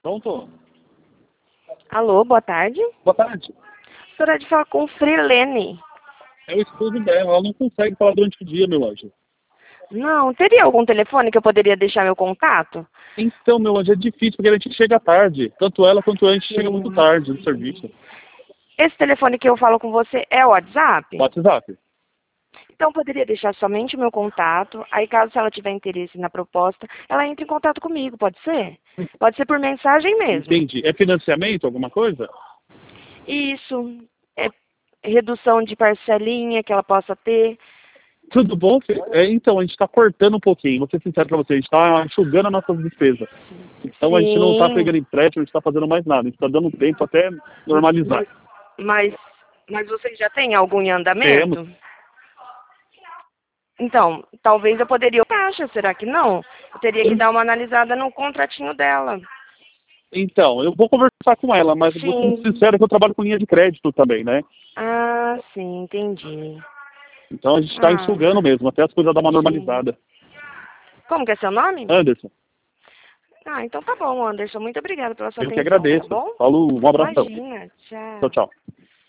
Pronto. Alô, boa tarde. Boa tarde. Gostaria de falar com Frilene. É o esposo dela, ela não consegue falar durante o dia, meu anjo. Não, teria algum telefone que eu poderia deixar meu contato? Então, meu anjo, é difícil porque a gente chega tarde. Tanto ela quanto eu, a gente chega muito tarde no serviço. Esse telefone que eu falo com você é o WhatsApp? WhatsApp. Então poderia deixar somente o meu contato. Aí caso ela tiver interesse na proposta, ela entra em contato comigo, pode ser? Pode ser por mensagem mesmo. Entendi. É financiamento, alguma coisa? Isso. É redução de parcelinha que ela possa ter. Tudo bom? Então, a gente está cortando um pouquinho. Vou ser sincero para você, a gente está enxugando as nossas despesas. Então, a gente não está Sim. pegando empréstimo, a gente está fazendo mais nada. A gente está dando tempo até normalizar. Mas vocês já têm algum em andamento? Temos. Então, talvez eu poderia... Taxa, será que não? Eu teria que dar uma analisada no contratinho dela. Então, eu vou conversar com ela, mas eu vou ser Sim. sincero que eu trabalho com linha de crédito também, né? Ah, sim, entendi. Então a gente está enxugando mesmo, até as coisas dar uma normalizada. Como que é seu nome? Anderson, Ah, então tá bom, Anderson. Muito obrigada pela sua eu que atenção, tá agradeço. bom? Falou, um abração. Imagina. Tchau. Tchau, tchau.